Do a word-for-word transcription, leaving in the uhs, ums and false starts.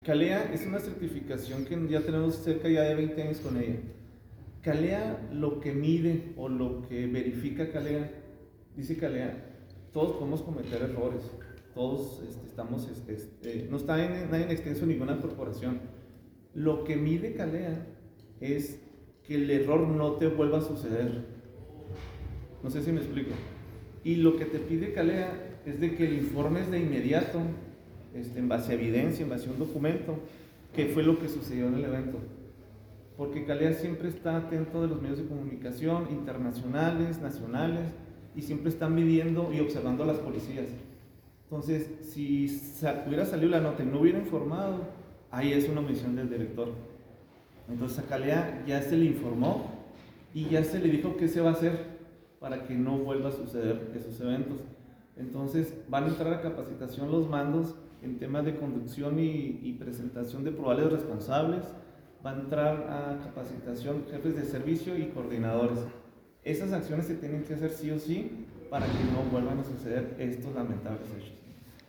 CALEA es una certificación que ya tenemos cerca ya de veinte años con ella. CALEA lo que mide o lo que verifica CALEA, dice CALEA, todos podemos cometer errores, todos este, estamos, este, este, no está en, nadie en extenso ninguna corporación. Lo que mide CALEA es que el error no te vuelva a suceder. No sé si me explico. Y lo que te pide CALEA es de que informes de inmediato, este, en base a evidencia, en base a un documento, qué fue lo que sucedió en el evento. Porque CALEA siempre está atento de los medios de comunicación internacionales, nacionales, y siempre están midiendo y observando a las policías. Entonces, si hubiera salido la nota y no hubiera informado, ahí es una omisión del director. Entonces a CALEA ya se le informó y ya se le dijo qué se va a hacer para que no vuelva a suceder esos eventos. Entonces van a entrar a capacitación los mandos en temas de conducción y, y presentación de probables responsables. Va a entrar a capacitación jefes de servicio y coordinadores. Esas acciones se tienen que hacer sí o sí para que no vuelvan a suceder estos lamentables hechos.